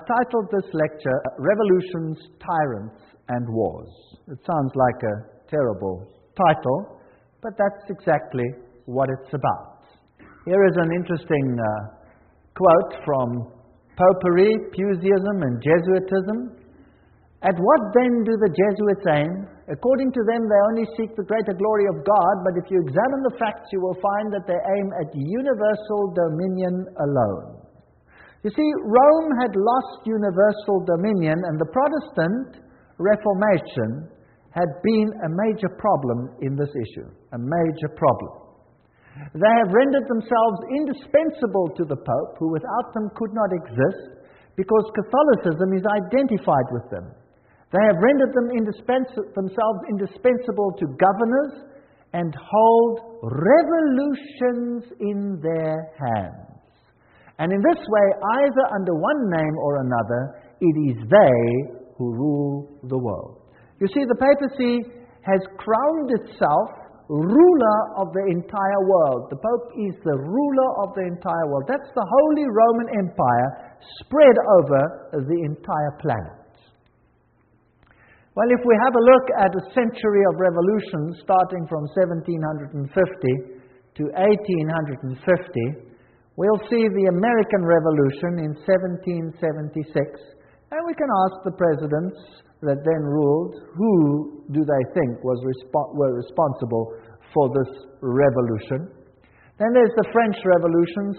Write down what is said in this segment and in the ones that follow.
I've titled this lecture, Revolutions, Tyrants and Wars. It sounds like a terrible title, but that's exactly what it's about. Here is an interesting quote from Popery, Puseyism and Jesuitism. At what then do the Jesuits aim? According to them, they only seek the greater glory of God, but if you examine the facts, you will find that they aim at universal dominion alone. You see, Rome had lost universal dominion, and the Protestant Reformation had been a major problem in this issue, a major problem. They have rendered themselves indispensable to the Pope, who without them could not exist, because Catholicism is identified with them. They have rendered themselves indispensable to governors and hold revolutions in their hands. And in this way, either under one name or another, it is they who rule the world. You see, the papacy has crowned itself ruler of the entire world. The Pope is the ruler of the entire world. That's the Holy Roman Empire spread over the entire planet. Well, if we have a look at a century of revolutions starting from 1750 to 1850, we'll see the American Revolution in 1776, and we can ask the presidents that then ruled, who do they think were responsible for this revolution? Then there's the French Revolution,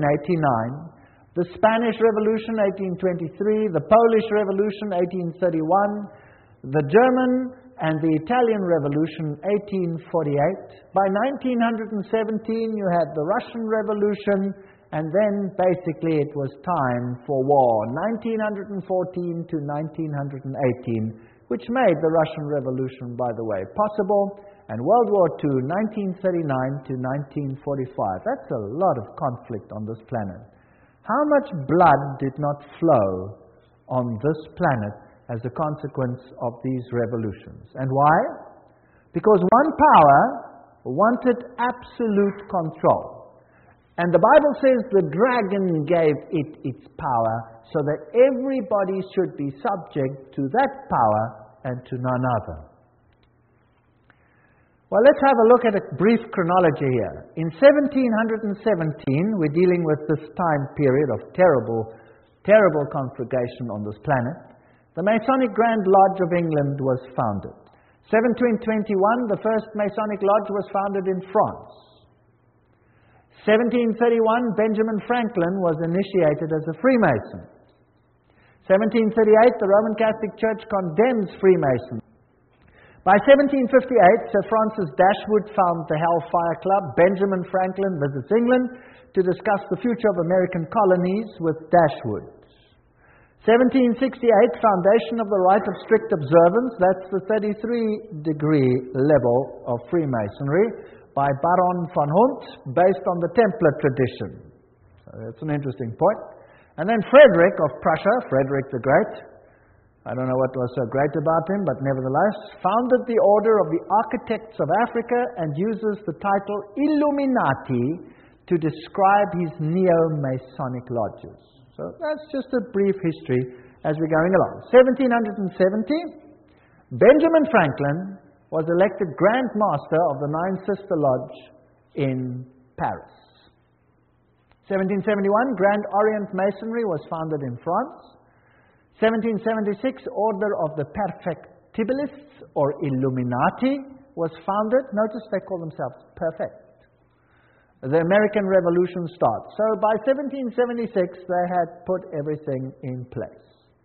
1789, the Spanish Revolution, 1823, the Polish Revolution, 1831, the German and the Italian Revolution, 1848. By 1917, you had the Russian Revolution, and then basically it was time for war, 1914 to 1918, which made the Russian Revolution, by the way, possible, and World War II, 1939 to 1945. That's a lot of conflict on this planet. How much blood did not flow on this planet as a consequence of these revolutions? And why? Because one power wanted absolute control. And the Bible says the dragon gave it its power so that everybody should be subject to that power and to none other. Well, let's have a look at a brief chronology here. In 1717, we're dealing with this time period of terrible conflagration on this planet. The Masonic Grand Lodge of England was founded. 1721, the first Masonic Lodge was founded in France. 1731, Benjamin Franklin was initiated as a Freemason. 1738, the Roman Catholic Church condemns Freemasons. By 1758, Sir Francis Dashwood founded the Hellfire Club. Benjamin Franklin visits England to discuss the future of American colonies with Dashwood. 1768, foundation of the rite of strict observance. That's the 33-degree level of Freemasonry by Baron von Hunt, based on the Templar tradition. So that's an interesting point. And then Frederick of Prussia, Frederick the Great, I don't know what was so great about him, but nevertheless, founded the Order of the Architects of Africa and uses the title Illuminati to describe his neo-Masonic lodges. So that's just a brief history as we're going along. 1770, Benjamin Franklin was elected Grand Master of the Nine Sister Lodge in Paris. 1771, Grand Orient Masonry was founded in France. 1776, Order of the Perfectibilists, or Illuminati, was founded. Notice they call themselves perfect. The American Revolution starts. So by 1776, they had put everything in place.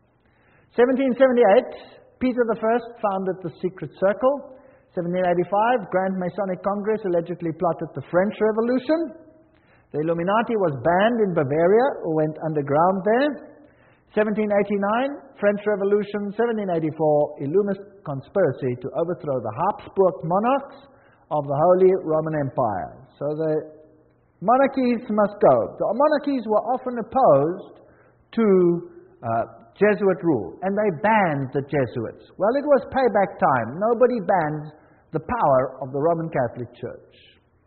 1778, Peter I founded the Secret Circle. 1785, Grand Masonic Congress allegedly plotted the French Revolution. The Illuminati was banned in Bavaria, or went underground there. 1789, French Revolution. 1784, Illuminist conspiracy to overthrow the Habsburg monarchs of the Holy Roman Empire. So the monarchies must go. The monarchies were often opposed to Jesuit rule, and they banned the Jesuits. Well, it was payback time. Nobody banned the power of the Roman Catholic Church.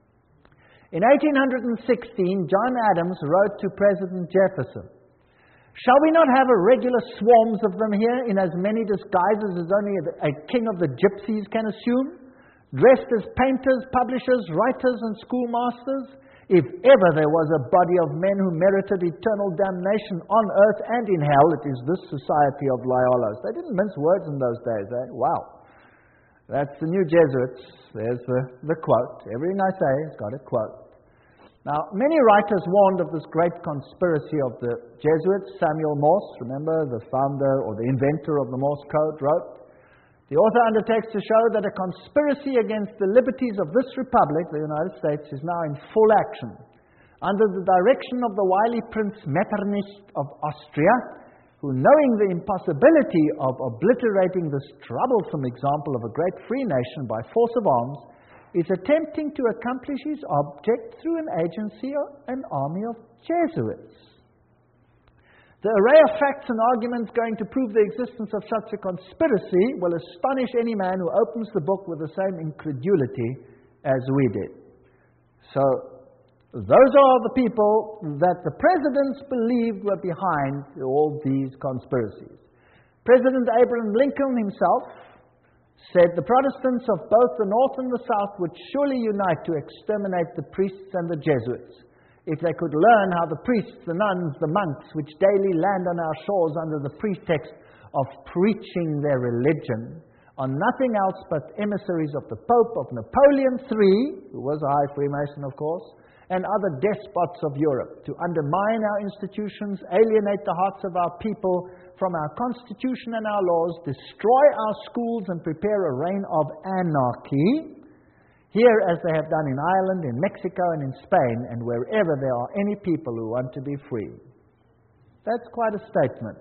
In 1816, John Adams wrote to President Jefferson, Shall we not have a regular swarms of them here, in as many disguises as only a king of the gypsies can assume, dressed as painters, publishers, writers, and schoolmasters? If ever there was a body of men who merited eternal damnation on earth and in hell, it is this society of Loyolas. They didn't mince words in those days, eh? Wow. That's the new Jesuits. There's the quote. Everything I say has got a quote. Now, many writers warned of this great conspiracy of the Jesuits. Samuel Morse, remember, the founder or the inventor of the Morse code, wrote, "The author undertakes to show that a conspiracy against the liberties of this republic, the United States, is now in full action. Under the direction of the wily Prince Metternich of Austria, who, knowing the impossibility of obliterating this troublesome example of a great free nation by force of arms, is attempting to accomplish his object through an agency of an army of Jesuits. The array of facts and arguments going to prove the existence of such a conspiracy will astonish any man who opens the book with the same incredulity as we did." So, those are the people that the presidents believed were behind all these conspiracies. President Abraham Lincoln himself said the Protestants of both the North and the South would surely unite to exterminate the priests and the Jesuits, if they could learn how the priests, the nuns, the monks, which daily land on our shores under the pretext of preaching their religion, are nothing else but emissaries of the Pope, of Napoleon III, who was a high Freemason, of course, and other despots of Europe, to undermine our institutions, alienate the hearts of our people from our constitution and our laws, destroy our schools, and prepare a reign of anarchy, here as they have done in Ireland, in Mexico, and in Spain, and wherever there are any people who want to be free. That's quite a statement.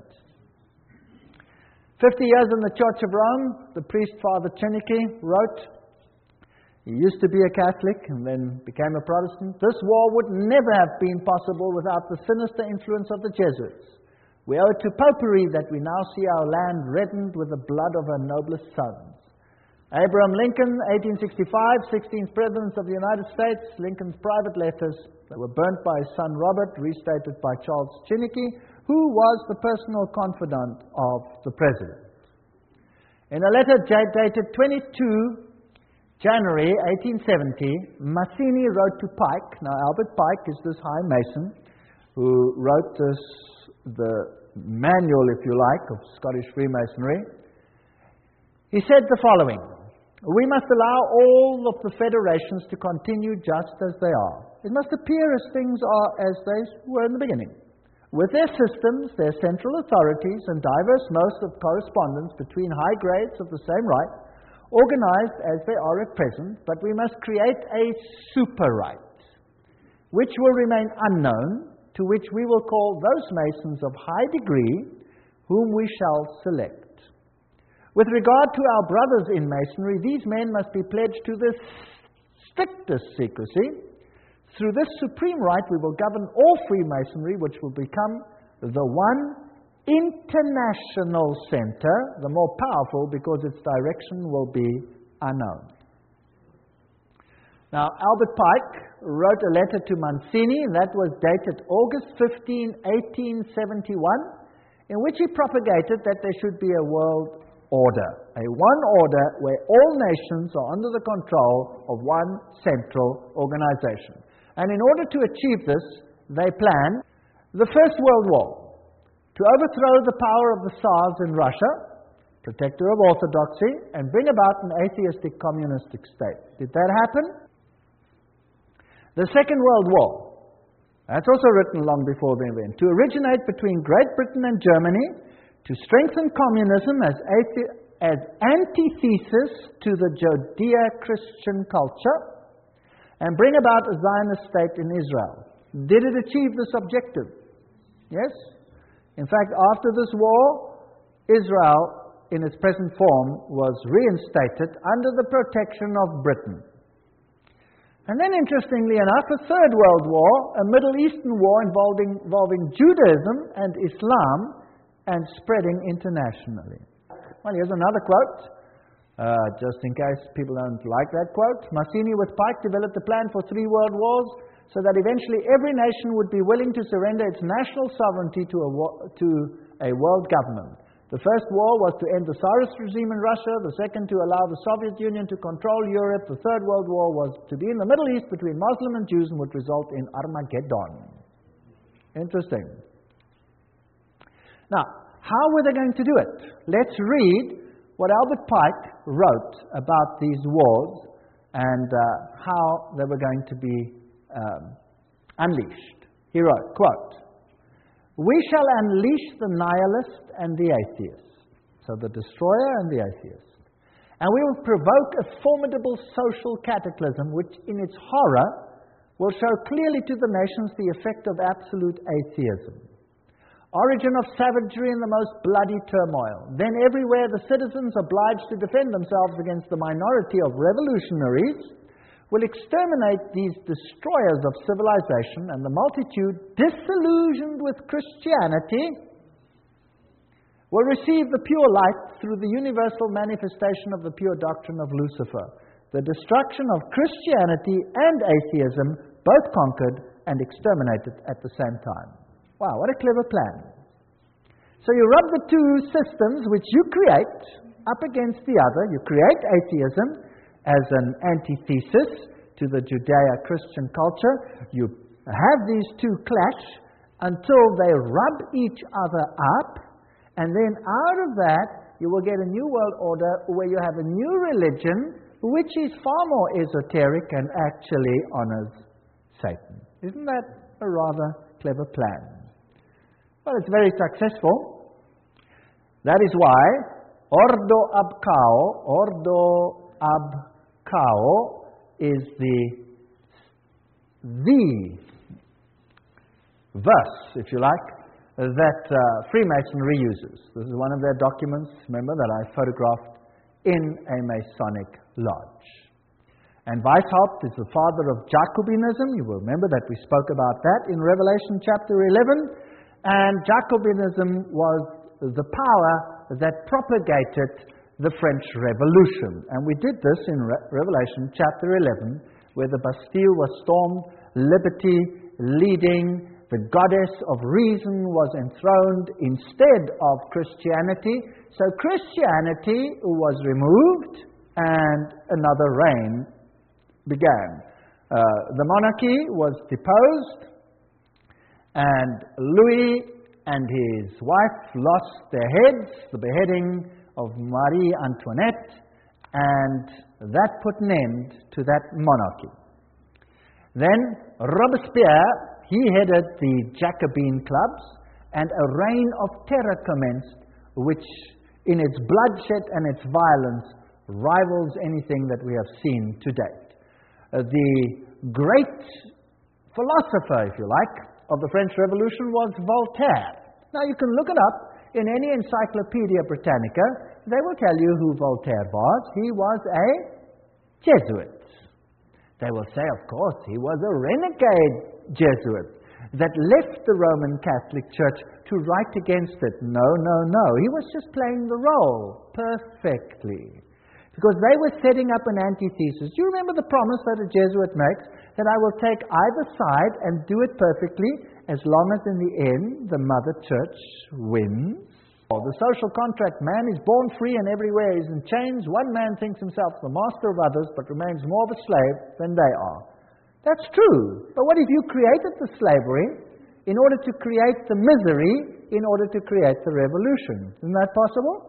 50 years in the Church of Rome, the priest Father Chiniquy wrote, he used to be a Catholic and then became a Protestant. "This war would never have been possible without the sinister influence of the Jesuits. We owe it to Popery that we now see our land reddened with the blood of our noblest sons." Abraham Lincoln, 1865, 16th President of the United States. Lincoln's private letters that were burnt by his son Robert, restated by Charles Chiniquy, who was the personal confidant of the President. In a letter dated 22 January 1870, Mazzini wrote to Pike. Now, Albert Pike is this high Mason who wrote the manual, if you like, of Scottish Freemasonry. He said the following: "We must allow all of the federations to continue just as they are. It must appear as things are as they were in the beginning, with their systems, their central authorities, and diverse modes of correspondence between high grades of the same right, organized as they are at present, but we must create a super right, which will remain unknown, to which we will call those Masons of high degree, whom we shall select. With regard to our brothers in Masonry, these men must be pledged to the strictest secrecy. Through this supreme right, we will govern all Freemasonry, which will become the one international center, the more powerful because its direction will be unknown." Now, Albert Pike wrote a letter to Mazzini, and that was dated August 15, 1871, in which he propagated that there should be a world order, a one order where all nations are under the control of one central organization. And in order to achieve this, they planned the First World War, to overthrow the power of the Tsars in Russia, protector of orthodoxy, and bring about an atheistic communistic state. Did that happen? The Second World War, that's also written long before the event, to originate between Great Britain and Germany, to strengthen communism as antithesis to the Judeo-Christian culture, and bring about a Zionist state in Israel. Did it achieve this objective? Yes? In fact, after this war, Israel, in its present form, was reinstated under the protection of Britain. And then, interestingly enough, a Third World War, a Middle Eastern war involving Judaism and Islam, and spreading internationally. Well, here's another quote, just in case people don't like that quote. Mazzini with Pike developed a plan for 3 world wars so that eventually every nation would be willing to surrender its national sovereignty to a world government. The first war was to end the Tsarist regime in Russia, the second to allow the Soviet Union to control Europe, the third world war was to be in the Middle East between Muslim and Jews and would result in Armageddon. Interesting. Now, how were they going to do it? Let's read what Albert Pike wrote about these wars and how they were going to be unleashed. He wrote, quote, "We shall unleash the nihilist and the atheist," so the destroyer and the atheist, "and we will provoke a formidable social cataclysm which in its horror will show clearly to the nations the effect of absolute atheism. Origin of savagery in the most bloody turmoil. Then everywhere the citizens obliged to defend themselves against the minority of revolutionaries will exterminate these destroyers of civilization, and the multitude, disillusioned with Christianity, will receive the pure light through the universal manifestation of the pure doctrine of Lucifer. The destruction of Christianity and atheism, both conquered and exterminated at the same time." Wow, what a clever plan. So you rub the two systems which you create up against the other. You create atheism as an antithesis to the Judeo-Christian culture. You have these two clash until they rub each other up, and then out of that you will get a new world order where you have a new religion which is far more esoteric and actually honors Satan. Isn't that a rather clever plan? Well, it's very successful. That is why Ordo ab Chao is the verse, if you like, that Freemasonry uses. This is one of their documents, remember, that I photographed in a Masonic lodge. And Weishaupt is the father of Jacobinism. You will remember that we spoke about that in Revelation chapter 11. And Jacobinism was the power that propagated the French Revolution. And we did this in Revelation chapter 11, where the Bastille was stormed, liberty leading, the goddess of reason was enthroned instead of Christianity. So Christianity was removed and another reign began. The monarchy was deposed, and Louis and his wife lost their heads, the beheading of Marie Antoinette, and that put an end to that monarchy. Then Robespierre, he headed the Jacobin clubs, and a reign of terror commenced, which in its bloodshed and its violence rivals anything that we have seen to date. The great philosopher, if you like, of the French Revolution was Voltaire. Now you can look it up in any Encyclopedia Britannica. They will tell you who Voltaire was. He was a Jesuit. They will say, of course, he was a renegade Jesuit that left the Roman Catholic Church to write against it. No. He was just playing the role perfectly, because they were setting up an antithesis. Do you remember the promise that a Jesuit makes? That I will take either side and do it perfectly, as long as in the end the Mother Church wins. The social contract, man is born free and everywhere is in chains. One man thinks himself the master of others, but remains more of a slave than they are. That's true. But what if you created the slavery in order to create the misery, in order to create the revolution? Isn't that possible?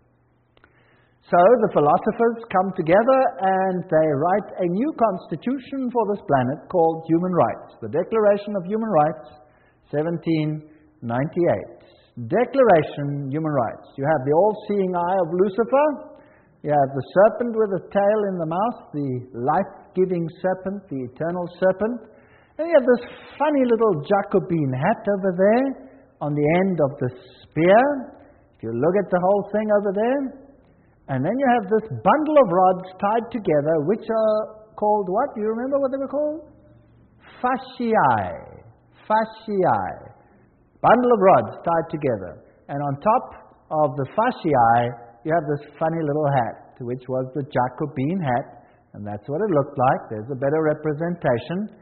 So the philosophers come together and they write a new constitution for this planet called Human Rights. The Declaration of Human Rights, 1798. Declaration, Human Rights. You have the all-seeing eye of Lucifer. You have the serpent with a tail in the mouth, the life-giving serpent, the eternal serpent. And you have this funny little Jacobin hat over there on the end of the spear. If you look at the whole thing over there. And then you have this bundle of rods tied together, which are called what? Do you remember what they were called? Fasciae. Fasciae. Bundle of rods tied together. And on top of the fasciae, you have this funny little hat, which was the Jacobin hat. And that's what it looked like. There's a better representation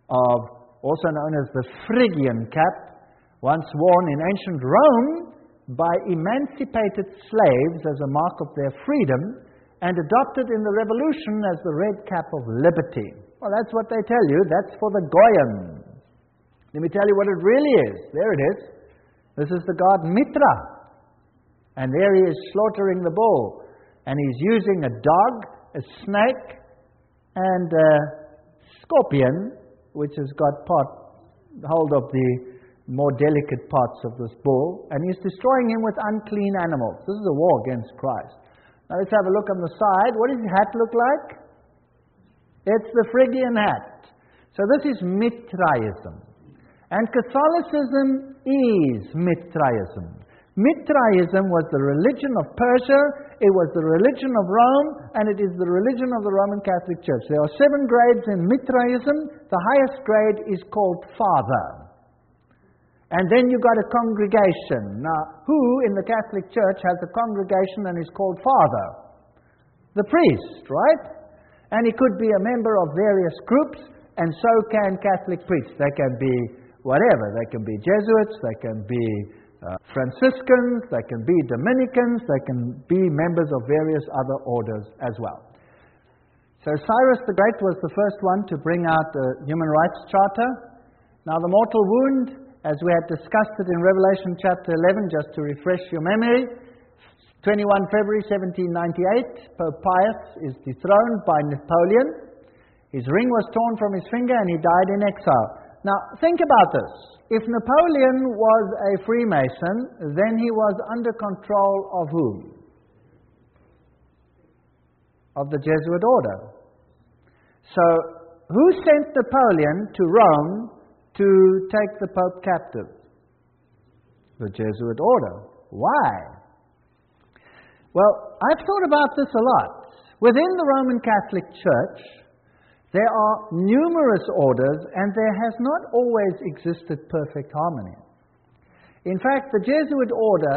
also known as the Phrygian cap, once worn in ancient Rome by emancipated slaves as a mark of their freedom, and adopted in the Revolution as the red cap of liberty. Well, that's what they tell you. That's for the Goyim. Let me tell you what it really is. There it is. This is the god Mitra. And there he is slaughtering the bull. And he's using a dog, a snake, and a scorpion, which has got hold of the more delicate parts of this bull. And he's destroying him with unclean animals. This is a war against Christ. Now let's have a look on the side. What does his hat look like? It's the Phrygian hat. So this is Mithraism. And Catholicism is Mithraism. Mithraism was the religion of Persia, it was the religion of Rome, and it is the religion of the Roman Catholic Church. There are 7 grades in Mithraism. The highest grade is called Father. And then you've got a congregation. Now, who in the Catholic Church has a congregation and is called Father? The priest, right? And he could be a member of various groups, and so can Catholic priests. They can be whatever. They can be Jesuits, they can be Franciscans, they can be Dominicans, they can be members of various other orders as well. So Cyrus the Great was the first one to bring out the Human Rights Charter. Now the mortal wound, as we had discussed it in Revelation chapter 11, just to refresh your memory, 21 February 1798, Pope Pius is dethroned by Napoleon. His ring was torn from his finger and he died in exile. Now, think about this. If Napoleon was a Freemason, then he was under control of whom? Of the Jesuit order. So, who sent Napoleon to Rome to take the Pope captive? The Jesuit order. Why? Well, I've thought about this a lot. Within the Roman Catholic Church, there are numerous orders, and there has not always existed perfect harmony. In fact, the Jesuit order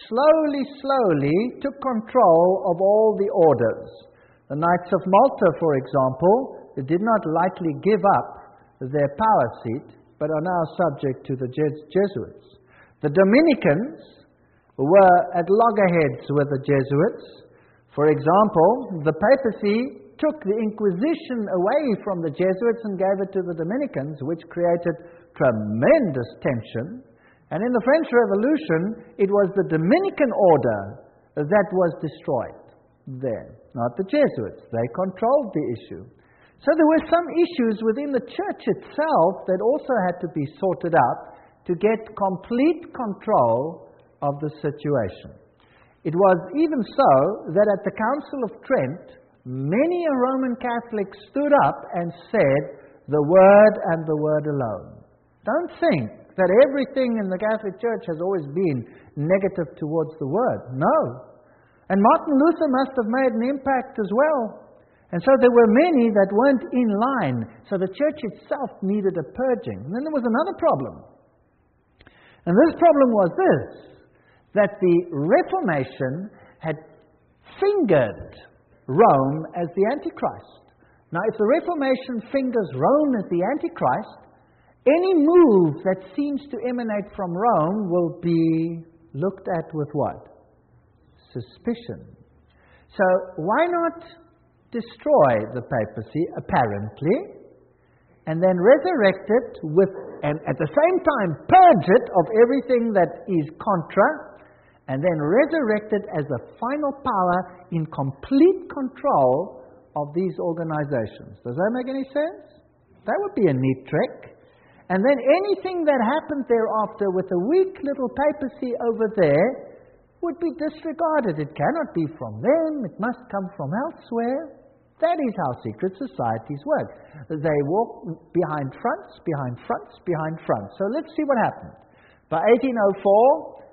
slowly took control of all the orders. The Knights of Malta, for example, they did not lightly give up their power seat, but are now subject to the Jesuits. The Dominicans were at loggerheads with the Jesuits. For example, the papacy took the Inquisition away from the Jesuits and gave it to the Dominicans, which created tremendous tension. And in the French Revolution, it was the Dominican order that was destroyed there, not the Jesuits. They controlled the issue. So there were some issues within the church itself that also had to be sorted out to get complete control of the situation. It was even so that at the Council of Trent, many a Roman Catholic stood up and said, the Word and the Word alone. Don't think that everything in the Catholic Church has always been negative towards the Word. No. And Martin Luther must have made an impact as well. And so there were many that weren't in line. So the church itself needed a purging. And then there was another problem. And this problem was this, that the Reformation had fingered Rome as the Antichrist. Now, if the Reformation fingers Rome as the Antichrist, any move that seems to emanate from Rome will be looked at with what? Suspicion. So, why not destroy the papacy, apparently, and then resurrect it and at the same time purge it of everything that is contra, and then resurrect it as a final power in complete control of these organizations. Does that make any sense? That would be a neat trick. And then anything that happened thereafter with a weak little papacy over there would be disregarded. It cannot be from them. It must come from elsewhere. That is how secret societies work. They walk behind fronts, behind fronts, behind fronts. So let's see what happened. By 1804,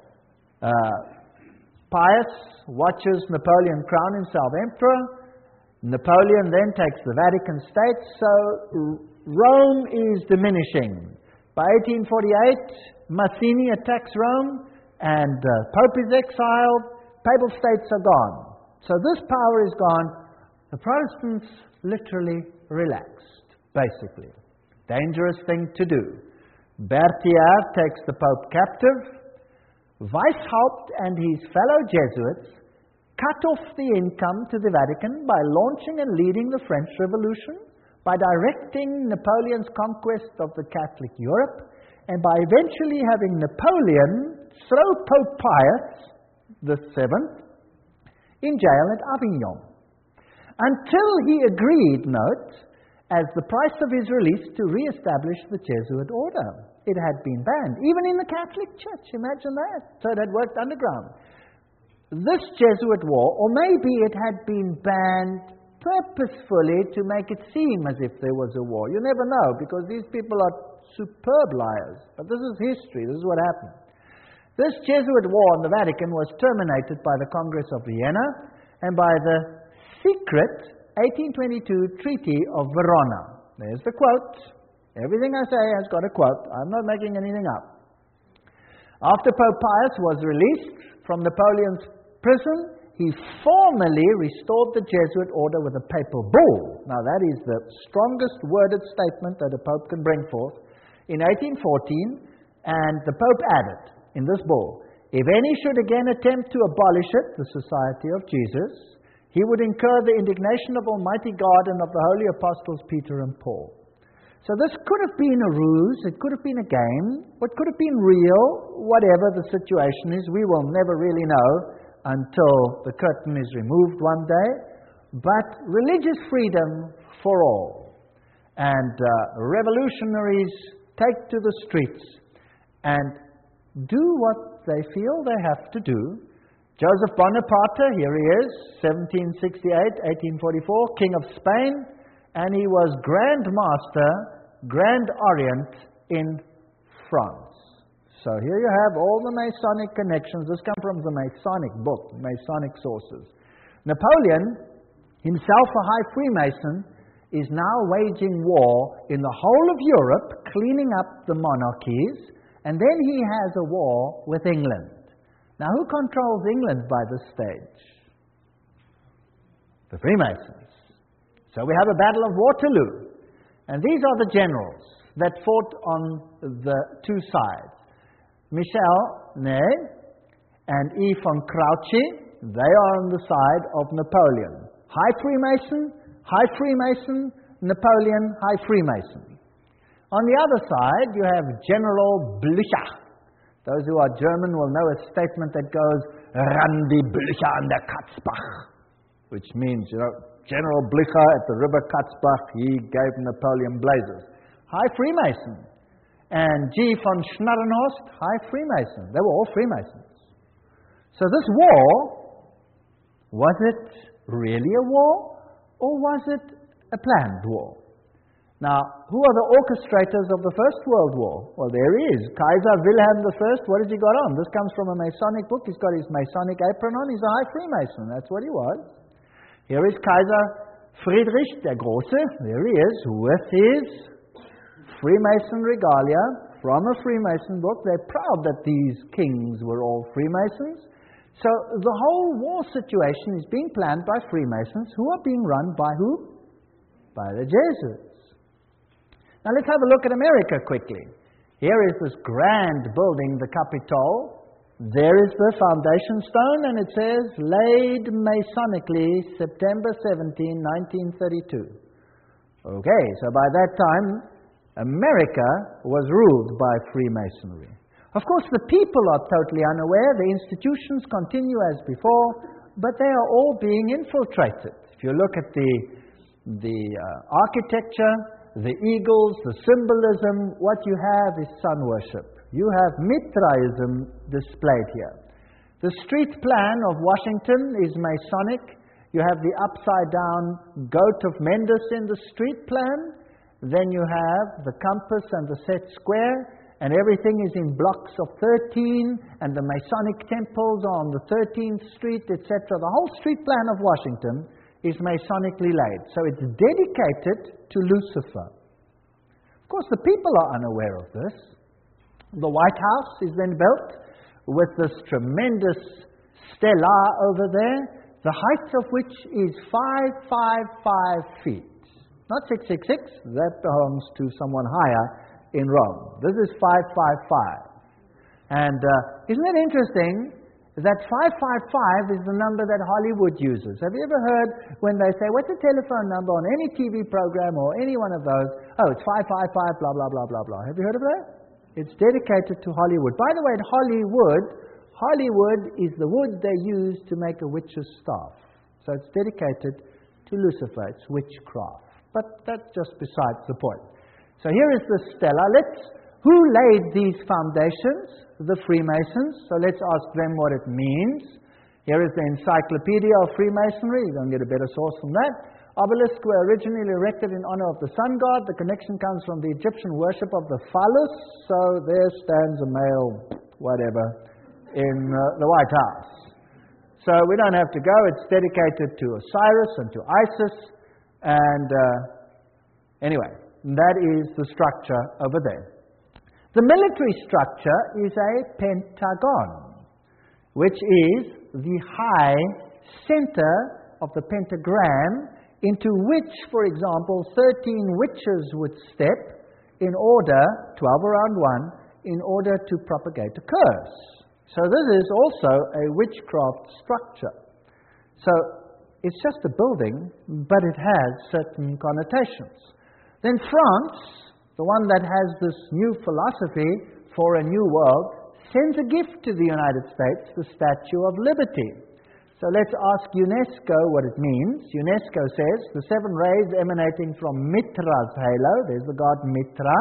Pius watches Napoleon crown himself emperor. Napoleon then takes the Vatican States, so Rome is diminishing. By 1848, Mazzini attacks Rome, and Pope is exiled, Papal States are gone. So this power is gone. The Protestants literally relaxed, basically. Dangerous thing to do. Berthier takes the Pope captive. Weishaupt and his fellow Jesuits cut off the income to the Vatican by launching and leading the French Revolution, by directing Napoleon's conquest of the Catholic Europe, and by eventually having Napoleon throw Pope Pius VII in jail at Avignon. Until he agreed, note, as the price of his release to re-establish the Jesuit order. It had been banned, even in the Catholic Church, imagine that. So it had worked underground. This Jesuit war, or maybe it had been banned purposefully to make it seem as if there was a war. You never know, because these people are superb liars. But this is history, this is what happened. This Jesuit war in the Vatican was terminated by the Congress of Vienna and by the secret 1822 Treaty of Verona. There's the quote. Everything I say has got a quote. I'm not making anything up. After Pope Pius was released from Napoleon's prison, he formally restored the Jesuit order with a papal bull. Now that is the strongest worded statement that a pope can bring forth. In 1814, and the Pope added in this bull, if any should again attempt to abolish it, the Society of Jesus, he would incur the indignation of Almighty God and of the holy apostles Peter and Paul. So this could have been a ruse, it could have been a game, what could have been real, whatever the situation is, we will never really know until the curtain is removed one day. But religious freedom for all. And revolutionaries take to the streets and do what they feel they have to do. Joseph Bonaparte, here he is, 1768, 1844, King of Spain, and he was Grand Master, Grand Orient in France. So here you have all the Masonic connections. This comes from the Masonic book, Masonic sources. Napoleon, himself a high Freemason, is now waging war in the whole of Europe, cleaning up the monarchies, and then he has a war with England. Now, who controls England by this stage? The Freemasons. So we have a battle of Waterloo. And these are the generals that fought on the two sides. Michel Ney and E. von Grouchy, they are on the side of Napoleon. High Freemason, Napoleon, High Freemason. On the other side, you have General Blücher. Those who are German will know a statement that goes, Randy Blücher an der Katzbach, which means, General Blücher at the river Katzbach, he gave Napoleon blazes. High Freemason. And G. von Schnarrenhorst, High Freemason. They were all Freemasons. So this war, was it really a war? Or was it a planned war? Now, who are the orchestrators of the First World War? Well, there he is. Kaiser Wilhelm I. What has he got on? This comes from a Masonic book. He's got his Masonic apron on. He's a High Freemason. That's what he was. Here is Kaiser Friedrich der Große. There he is, with his Freemason regalia from a Freemason book. They're proud that these kings were all Freemasons. So the whole war situation is being planned by Freemasons, who are being run by who? By the Jesuits. Now let's have a look at America quickly. Here is this grand building, the Capitol. There is the foundation stone, and it says, laid Masonically, September 17, 1932. Okay, so by that time, America was ruled by Freemasonry. Of course, the people are totally unaware. The institutions continue as before, but they are all being infiltrated. If you look at the architecture, the eagles, the symbolism, what you have is sun worship. You have Mithraism displayed here. The street plan of Washington is Masonic. You have the upside-down goat of Mendes in the street plan. Then you have the compass and the set square, and everything is in blocks of 13, and the Masonic temples are on the 13th Street, etc. The whole street plan of Washington is Masonically laid. So it's dedicated to Lucifer. Of course, the people are unaware of this. The White House is then built with this tremendous stela over there, the height of which is 555 feet. Not 666, that belongs to someone higher in Rome. This is 555. And isn't it interesting that 555 is the number that Hollywood uses? Have you ever heard when they say, what's the telephone number on any TV program or any one of those? Oh, it's 555, blah, blah, blah, blah, blah. Have you heard of that? It's dedicated to Hollywood. By the way, in Hollywood is the wood they use to make a witch's staff. So it's dedicated to Lucifer. It's witchcraft. But that's just besides the point. So here is the stela. Who laid these foundations? The Freemasons. So let's ask them what it means. Here is the Encyclopedia of Freemasonry. You don't get a better source from that. Obelisks were originally erected in honor of the sun god. The connection comes from the Egyptian worship of the phallus. So there stands a male, whatever, in the White House. So we don't have to go. It's dedicated to Osiris and to Isis. And anyway, that is the structure over there. The military structure is a pentagon, which is the high center of the pentagram into which, for example, 13 witches would step in order, 12 around one, in order to propagate a curse. So this is also a witchcraft structure. So it's just a building, but it has certain connotations. Then France, the one that has this new philosophy for a new world, sends a gift to the United States, the Statue of Liberty. So let's ask UNESCO what it means. UNESCO says the 7 rays emanating from Mitra's halo, there's the god Mitra,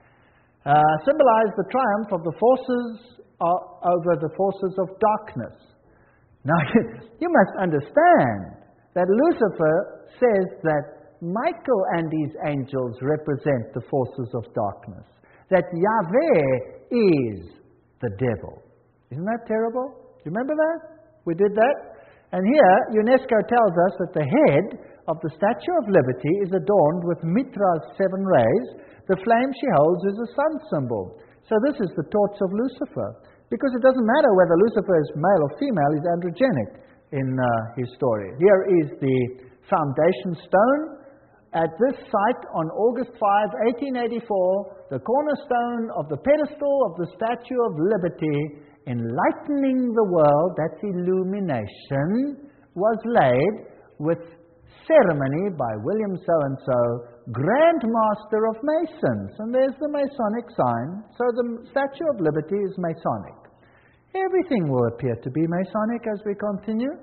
symbolize the triumph of the forces over the forces of darkness. Now, you must understand that Lucifer says that Michael and his angels represent the forces of darkness, that Yahweh is the devil. Isn't that terrible? Do you remember that? We did that. And here, UNESCO tells us that the head of the Statue of Liberty is adorned with Mitra's 7 rays. The flame she holds is a sun symbol. So this is the torch of Lucifer. Because it doesn't matter whether Lucifer is male or female, he's androgenic in his story. Here is the foundation stone. At this site on August 5, 1884, the cornerstone of the pedestal of the Statue of Liberty, enlightening the world, that's illumination, was laid with ceremony by William so-and-so, Grand Master of Masons. And there's the Masonic sign. So the Statue of Liberty is Masonic. Everything will appear to be Masonic as we continue.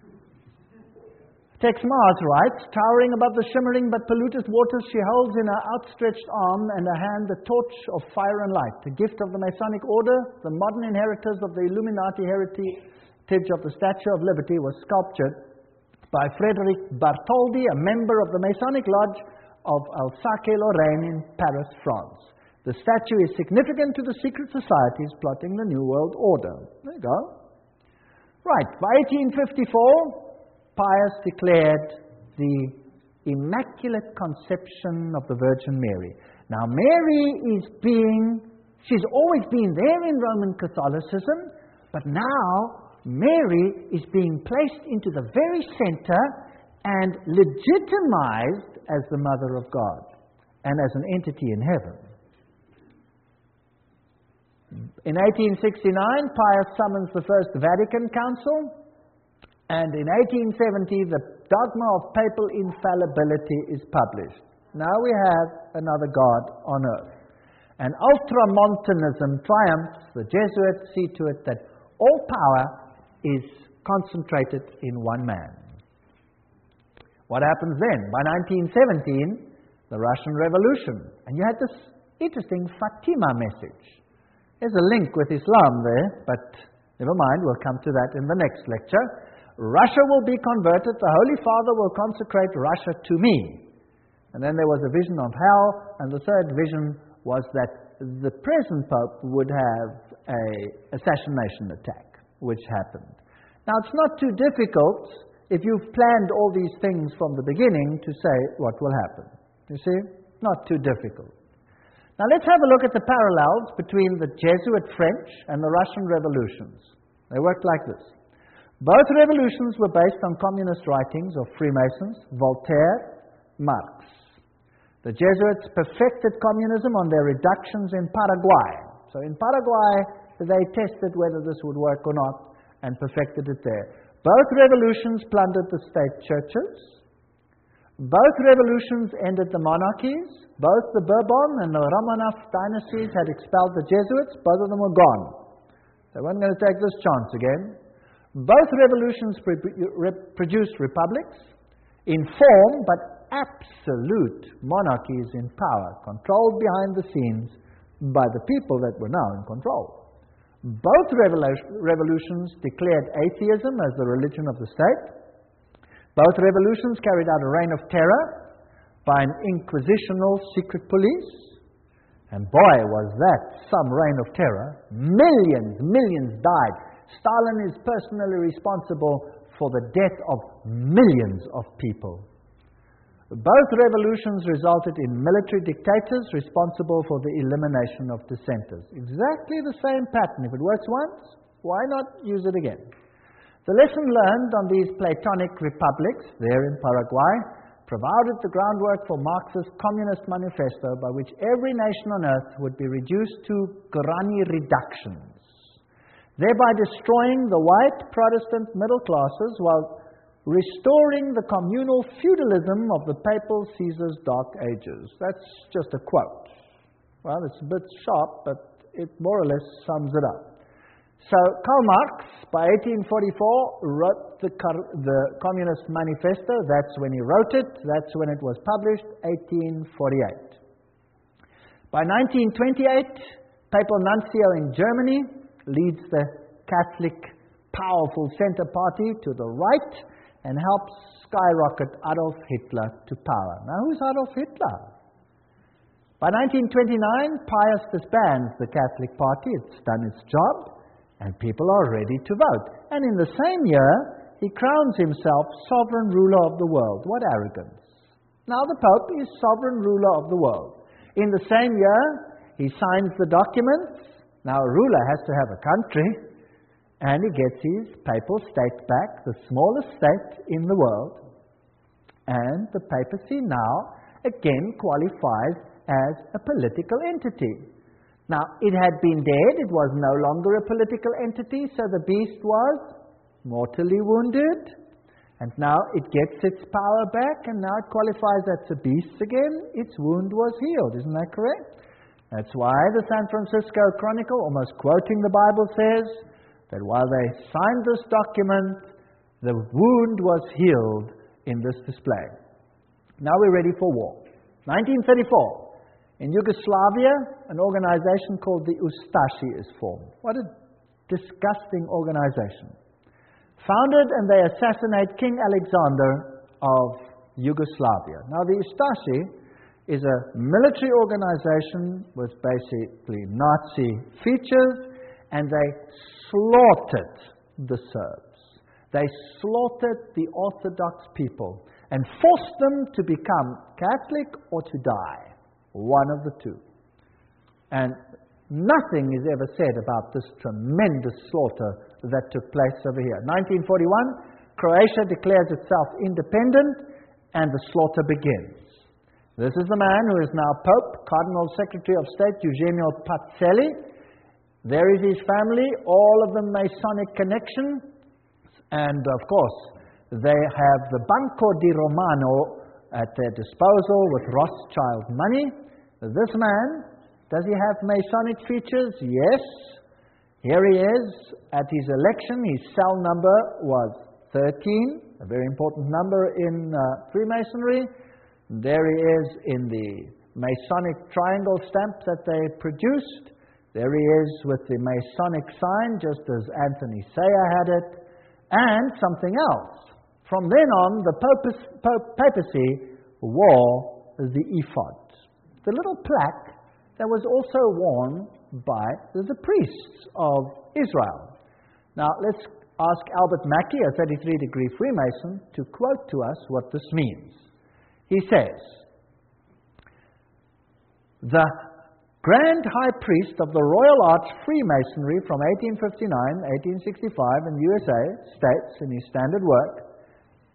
Tex Mars writes, towering above the shimmering but polluted waters, she holds in her outstretched arm and her hand the torch of fire and light, the gift of the Masonic order. The modern inheritors of the Illuminati heritage of the Statue of Liberty was sculptured by Frederic Bartholdi, a member of the Masonic Lodge of Alsace-Lorraine in Paris, France. The statue is significant to the secret societies plotting the New World Order. There you go. Right, by 1854, Pius declared the Immaculate Conception of the Virgin Mary. Now, Mary she's always been there in Roman Catholicism, but now Mary is being placed into the very center and legitimized as the Mother of God and as an entity in heaven. In 1869, Pius summons the First Vatican Council, and in 1870, the Dogma of Papal Infallibility is published. Now we have another God on earth. And Ultramontanism triumphs. The Jesuits see to it that all power is concentrated in one man. What happens then? By 1917, the Russian Revolution. And you had this interesting Fatima message. There's a link with Islam there, but never mind, we'll come to that in the next lecture. Russia will be converted, the Holy Father will consecrate Russia to me. And then there was a vision of hell, and the third vision was that the present Pope would have an assassination attack, which happened. Now, it's not too difficult, if you've planned all these things from the beginning, to say what will happen. You see? Not too difficult. Now, let's have a look at the parallels between the Jesuit French and the Russian revolutions. They worked like this. Both revolutions were based on communist writings of Freemasons, Voltaire, Marx. The Jesuits perfected communism on their reductions in Paraguay. So in Paraguay, they tested whether this would work or not and perfected it there. Both revolutions plundered the state churches. Both revolutions ended the monarchies. Both the Bourbon and the Romanov dynasties had expelled the Jesuits. Both of them were gone. They weren't going to take this chance again. Both revolutions produced republics in form, but absolute monarchies in power, controlled behind the scenes by the people that were now in control. Both revolutions declared atheism as the religion of the state. Both revolutions carried out a reign of terror by an inquisitional secret police. And boy, was that some reign of terror. Millions died. Stalin is personally responsible for the death of millions of people. Both revolutions resulted in military dictators responsible for the elimination of dissenters. Exactly the same pattern. If it works once, why not use it again? The lesson learned on these Platonic republics, there in Paraguay, provided the groundwork for Marx's Communist Manifesto, by which every nation on earth would be reduced to granny reductions, thereby destroying the white Protestant middle classes while restoring the communal feudalism of the papal Caesar's dark ages. That's just a quote. Well, it's a bit sharp, but it more or less sums it up. So Karl Marx, by 1844, wrote the Communist Manifesto. That's when he wrote it. That's when it was published, 1848. By 1928, Papal Nuncio in Germany leads the Catholic powerful center party to the right and helps skyrocket Adolf Hitler to power. Now, who's Adolf Hitler? By 1929, Pius disbands the Catholic Party. It's done its job, and people are ready to vote. And in the same year, he crowns himself sovereign ruler of the world. What arrogance. Now the Pope is sovereign ruler of the world. In the same year, he signs the documents. Now a ruler has to have a country, and he gets his papal state back, the smallest state in the world. And the papacy now again qualifies as a political entity. Now, it had been dead, it was no longer a political entity, so the beast was mortally wounded. And now it gets its power back, and now it qualifies as a beast again. Its wound was healed, isn't that correct? That's why the San Francisco Chronicle, almost quoting the Bible, says that while they signed this document, the wound was healed in this display. Now we're ready for war. 1934. In Yugoslavia, an organization called the Ustashi is formed. What a disgusting organization. Founded, and they assassinate King Alexander of Yugoslavia. Now, the Ustashi is a military organization with basically Nazi features, and they slaughtered the Serbs. They slaughtered the Orthodox people and forced them to become Catholic or to die. One of the two. And nothing is ever said about this tremendous slaughter that took place over here. 1941, Croatia declares itself independent, and the slaughter begins. This is the man who is now Pope, Cardinal Secretary of State, Eugenio Pacelli. There is his family, all of them Masonic connection. And of course, they have the Banco di Romano at their disposal with Rothschild money. This man, does he have Masonic features? Yes. Here he is at his election. His cell number was 13, a very important number in Freemasonry. There he is in the Masonic triangle stamp that they produced. There he is with the Masonic sign, just as Anthony Sayer had it. And something else. From then on, the papacy wore the ephod, the little plaque that was also worn by the priests of Israel. Now, let's ask Albert Mackey, a 33-degree Freemason, to quote to us what this means. He says, "The Grand High Priest of the Royal Arch Freemasonry from 1859, 1865 in USA states in his standard work,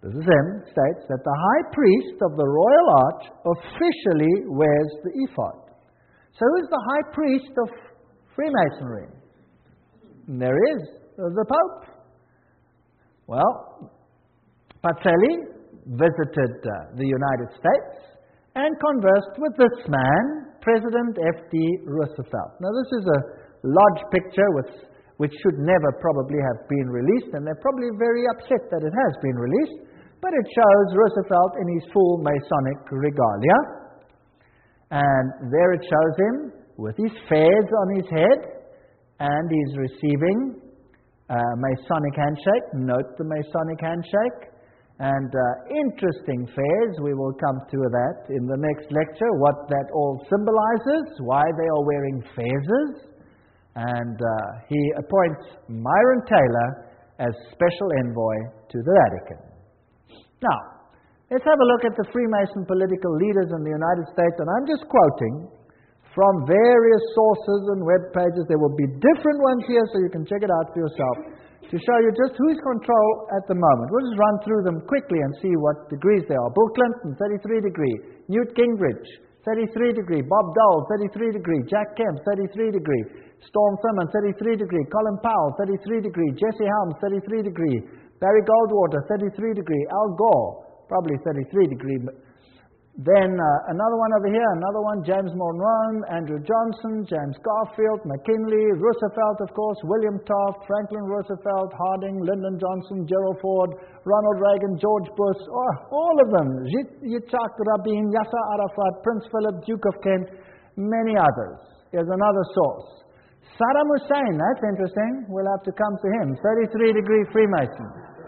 this is him, states that the high priest of the royal arch officially wears the ephod. So who's the high priest of Freemasonry? And there is the Pope. Well, Pacelli visited the United States and conversed with this man, President F.D. Roosevelt. Now this is a lodge picture which should never probably have been released, and they're probably very upset that it has been released, but it shows Roosevelt in his full Masonic regalia. And there it shows him with his fez on his head, and he's receiving a Masonic handshake. Note the Masonic handshake. And interesting fez, we will come to that in the next lecture, what that all symbolizes, why they are wearing fezes. And he appoints Myron Taylor as special envoy to the Vatican. Now, let's have a look at the Freemason political leaders in the United States, and I'm just quoting from various sources and web pages. There will be different ones here, so you can check it out for yourself, to show you just who's control at the moment. We'll just run through them quickly and see what degrees they are. Bill Clinton, 33 degree. Newt Gingrich, 33 degree. Bob Dole, 33 degree. Jack Kemp, 33 degree. Storm Thurmond, 33 degree. Colin Powell, 33 degree. Jesse Helms, 33 degree. Barry Goldwater, 33 degree. Al Gore, probably 33 degree. Then another one over here, another one, James Monroe, Andrew Johnson, James Garfield, McKinley, Roosevelt, of course, William Taft, Franklin Roosevelt, Harding, Lyndon Johnson, Gerald Ford, Ronald Reagan, George Bush, all of them, Yitzhak Rabin, Yasser Arafat, Prince Philip, Duke of Kent, many others. Here's another source. Saddam Hussein, that's interesting. We'll have to come to him. 33 degree Freemason.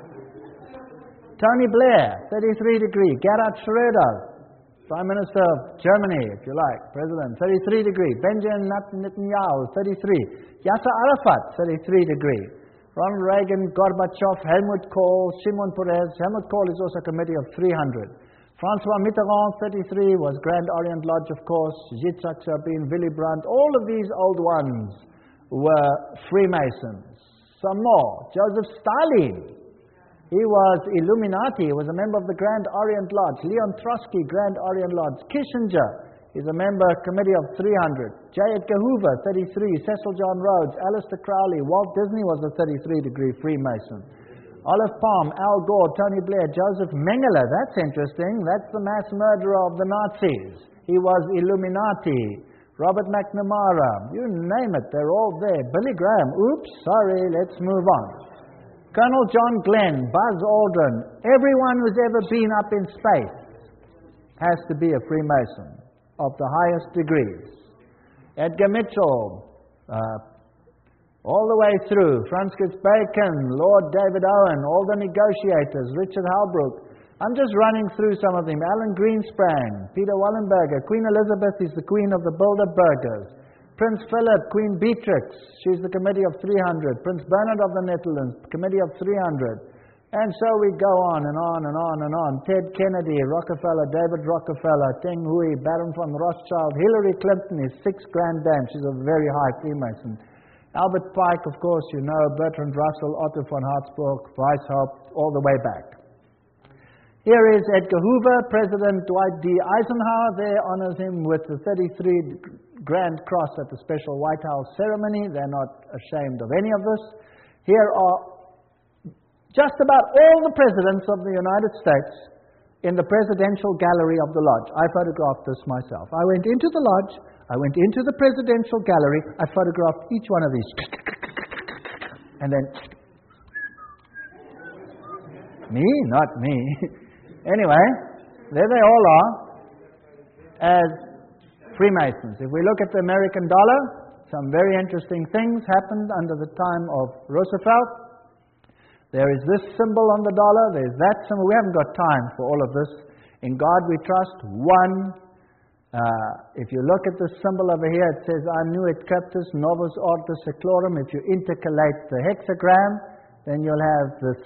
Tony Blair, 33 degree. Gerhard Schröder, Prime Minister of Germany, if you like, President, 33 degree. Benjamin Netanyahu, 33. Yasser Arafat, 33 degree. Ronald Reagan, Gorbachev, Helmut Kohl, Shimon Peres. Helmut Kohl is also a committee of 300. François Mitterrand, 33, was Grand Orient Lodge, of course. Yitzhak Rabin, Willy Brandt, all of these old ones were Freemasons. Some more. Joseph Stalin, he was Illuminati. He was a member of the Grand Orient Lodge. Leon Trotsky, Grand Orient Lodge. Kissinger is a member committee of 300. J. Edgar Hoover, 33. Cecil John Rhodes, Aleister Crowley. Walt Disney was a 33-degree Freemason. Olive Palm, Al Gore, Tony Blair, Joseph Mengele. That's interesting. That's the mass murderer of the Nazis. He was Illuminati. Robert McNamara. You name it, they're all there. Billy Graham. Oops, sorry, let's move on. Colonel John Glenn, Buzz Aldrin, everyone who's ever been up in space has to be a Freemason of the highest degrees. Edgar Mitchell, all the way through. Francis Bacon, Lord David Owen, all the negotiators, Richard Halbrook. I'm just running through some of them. Alan Greenspan, Peter Wallenberger, Queen Elizabeth is the queen of the Bilderbergers. Prince Philip, Queen Beatrix, she's the committee of 300. Prince Bernard of the Netherlands, committee of 300. And so we go on and on and on and on. Ted Kennedy, Rockefeller, David Rockefeller, Teng Hui, Baron von Rothschild. Hillary Clinton is 6 grand dam. She's a very high Freemason. Albert Pike, of course, you know. Bertrand Russell, Otto von Habsburg, Weishaupt, all the way back. Here is Edgar Hoover. President Dwight D. Eisenhower there honors him with the 33 Grand Cross at the special White House ceremony. They're not ashamed of any of this. Here are just about all the presidents of the United States in the presidential gallery of the lodge. I photographed this myself. I went into the lodge. I went into the presidential gallery. I photographed each one of these. And then... Me? Not me. Anyway, there they all are as Freemasons. If we look at the American dollar, some very interesting things happened under the time of Roosevelt. There is this symbol on the dollar, there's that symbol. We haven't got time for all of this. In God we trust. One. If you look at the symbol over here, it says, Annuit Captus Novus Ordo Seclorum. If you intercalate the hexagram, then you'll have this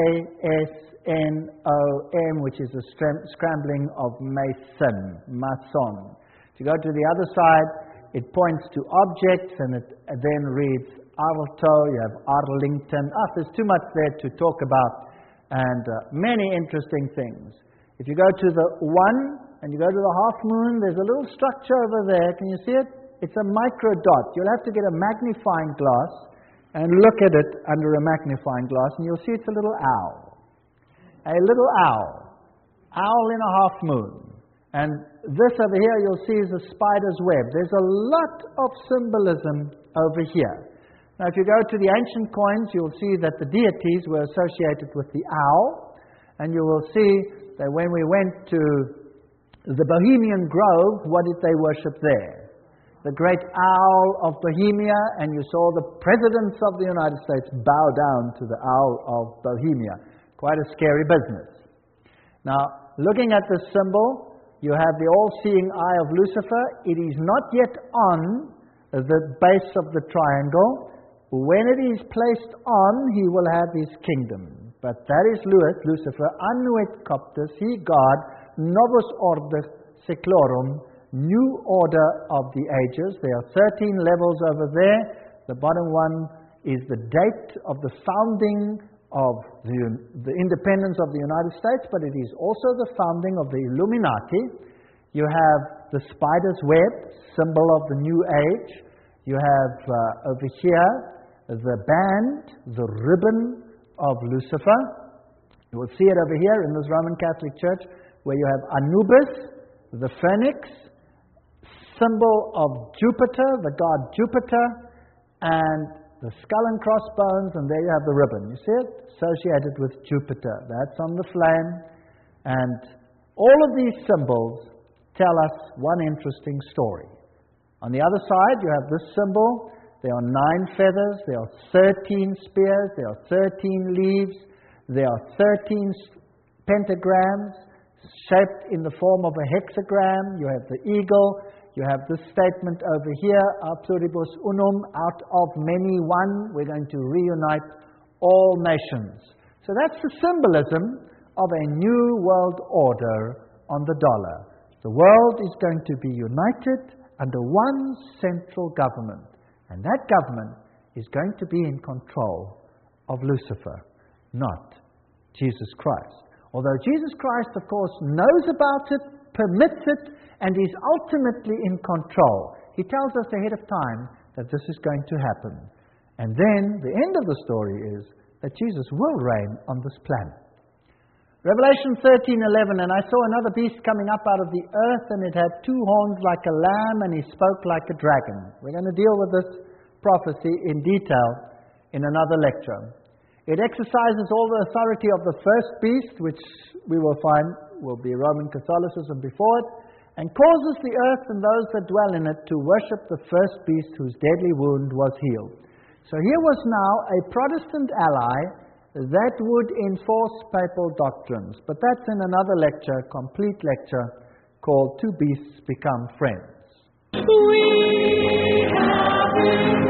A-S-N-O-M, which is a scrambling of Mason, Mason. If you go to the other side, it points to objects, and it then reads Arto, you have Arlington. There's too much there to talk about and many interesting things. If you go to the 1 and you go to the half moon, there's a little structure over there. Can you see it? It's a micro dot. You'll have to get a magnifying glass and look at it under a magnifying glass, and you'll see it's a little owl. A little owl. Owl in a half moon. And this over here you'll see is a spider's web. There's a lot of symbolism over here. Now if you go to the ancient coins, you'll see that the deities were associated with the owl. And you will see that when we went to the Bohemian Grove, what did they worship there? The great owl of Bohemia, and you saw the presidents of the United States bow down to the owl of Bohemia. Quite a scary business. Now, looking at this symbol, you have the all-seeing eye of Lucifer. It is not yet on the base of the triangle. When it is placed on, he will have his kingdom. But that is Lucifer, annuit coptus, he God, novus order seclorum, new order of the ages. There are 13 levels over there. The bottom one is the date of the founding of the independence of the United States, but it is also the founding of the Illuminati. You have the spider's web, symbol of the new age. You have over here the band, the ribbon of Lucifer. You will see it over here in this Roman Catholic Church, where you have Anubis, the phoenix, symbol of Jupiter, the god Jupiter, and the skull and crossbones, and there you have the ribbon. You see it? Associated with Jupiter. That's on the flame. And all of these symbols tell us one interesting story. On the other side, you have this symbol. There are 9 feathers. There are 13 spears. There are 13 leaves. There are 13 pentagrams shaped in the form of a hexagram. You have the eagle. You have this statement over here, a pluribus unum, out of many one. We're going to reunite all nations. So that's the symbolism of a new world order on the dollar. The world is going to be united under one central government. And that government is going to be in control of Lucifer, not Jesus Christ. Although Jesus Christ, of course, knows about it, permits it, and is ultimately in control. He tells us ahead of time that this is going to happen. And then the end of the story is that Jesus will reign on this planet. Revelation 13:11, and I saw another beast coming up out of the earth, and it had 2 horns like a lamb, and he spoke like a dragon. We're going to deal with this prophecy in detail in another lecture. It exercises all the authority of the first beast, which we will find will be Roman Catholicism before it, and causes the earth and those that dwell in it to worship the first beast whose deadly wound was healed. So here was now a Protestant ally that would enforce papal doctrines. But that's in another lecture, complete lecture, called Two Beasts Become Friends. We have been